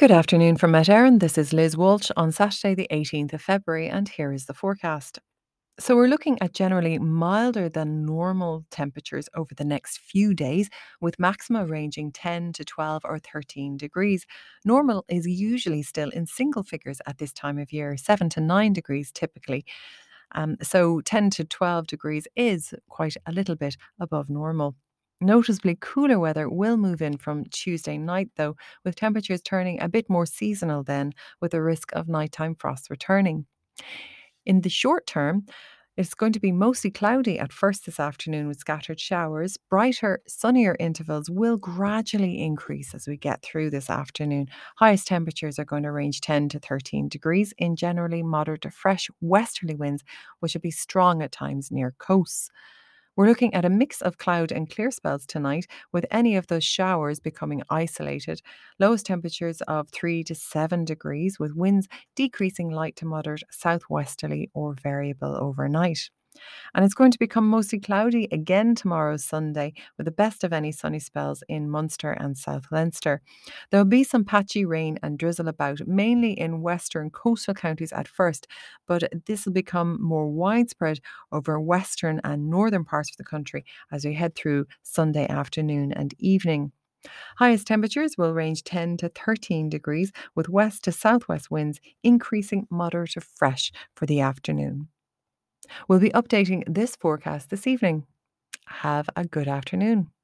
Good afternoon from Met Éireann. This is Liz Walsh on Saturday, the 18th of February, and here is the forecast. So, we're looking at generally milder than normal temperatures over the next few days, with maxima ranging 10 to 12 or 13 degrees. Normal is usually still in single figures at this time of year, 7 to 9 degrees typically. So 10 to 12 degrees is quite a little bit above normal. Noticeably cooler weather will move in from Tuesday night, though, with temperatures turning a bit more seasonal then, with a risk of nighttime frost returning. In the short term, it's going to be mostly cloudy at first this afternoon with scattered showers. Brighter, sunnier intervals will gradually increase as we get through this afternoon. Highest temperatures are going to range 10 to 13 degrees in generally moderate to fresh westerly winds, which will be strong at times near coasts. We're looking at a mix of cloud and clear spells tonight, with any of those showers becoming isolated. Lowest temperatures of 3 to 7 degrees, with winds decreasing light to moderate southwesterly or variable overnight. And it's going to become mostly cloudy again tomorrow, Sunday, with the best of any sunny spells in Munster and South Leinster. There'll be some patchy rain and drizzle about, mainly in western coastal counties at first, but this will become more widespread over western and northern parts of the country as we head through Sunday afternoon and evening. Highest temperatures will range 10 to 13 degrees, with west to southwest winds increasing moderate to fresh for the afternoon. We'll be updating this forecast this evening. Have a good afternoon.